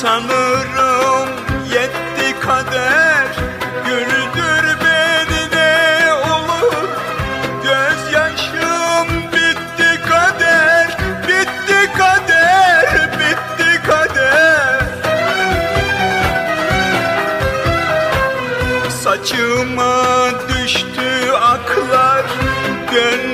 Sanırım yetti kader, güldür beni ne olur. Gözyaşım bitti kader, bitti kader, bitti kader. Saçıma düştü aklar, gönlüm